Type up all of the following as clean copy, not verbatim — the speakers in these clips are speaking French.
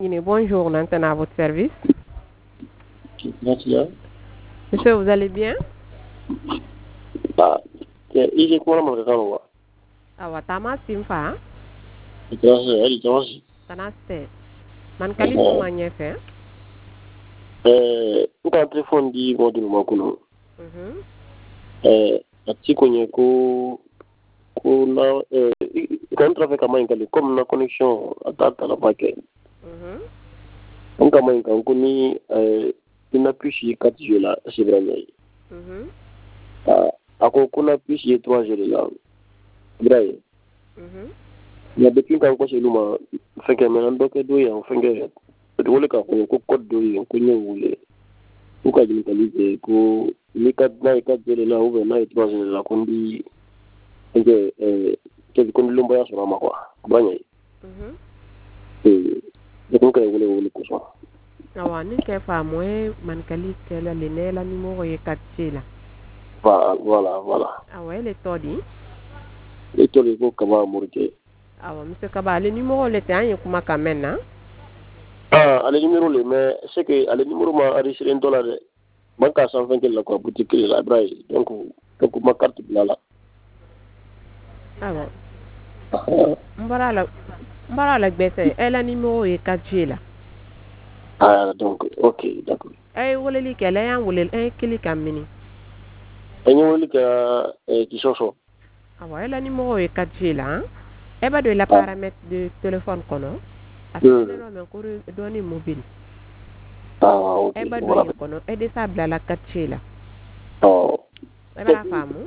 Bonjour, maintenant à votre service. Merci. Monsieur, vous allez bien? Il est quoi mon regard? Awa, tama simfa. Tanaste. Man kalifu manyefe. Uka telefone di modul makuno. Ati kwenye kuna contrat kama ingali comme na connexion atata la paquet. Kama ingali kuni ina pushi 4G la c'est vrai. Ako kuna pushi 3G la. Vrai. Ya depuis quand ko seluma feke men ndoke do ya fenge wole ka ko code do ya ko nyewule ko ka digitalize ko ni ka jele la ou na 3G la kondi ke kondi lumba ya sura makwa banye donc ka wole ko so Awa, ni ke fa moe man kali ke la lenela numéro ye 4 la. Voilà. Awa, ele todi. Le todi ko kama murke. Awa, monsieur Kaba, le numéro le te anye kuma kamena. Ale numéro le mais c'est que ale numéro ma enregistré $1 banka 120 la quoi boutique la braille donc ma carte là. Awa. Mbara la gbese, ele numéro ye 4 la. Donc OK, d'accord. Wole li ke la yan wole click amini. Wole ka qui soso. Awa, ele numéro ye 4 la. Eba de la paramètre de téléphone kono. Asile no men ko doni mobile. OK. Eba do ye kono e de sabla la 4 la. Eba la famu.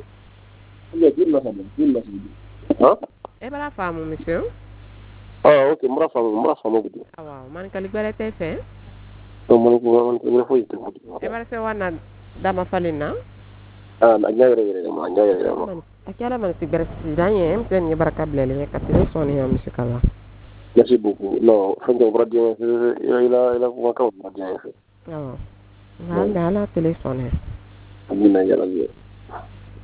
Eba la famu monsieur. OK, mra famu gudu. Awa, man kali gbere te fe. Mo fo yite. Eba se wana dama falina. Na nyaare ma. Akala man si gbere si danye mten ni baraka blele ka tele soni ya monsieur Kaba. Merci beaucoup. Non, faut qu'on va bien. Il a encore bien fait. Awa. Ngal dala tele soni. Amina ya rabbi.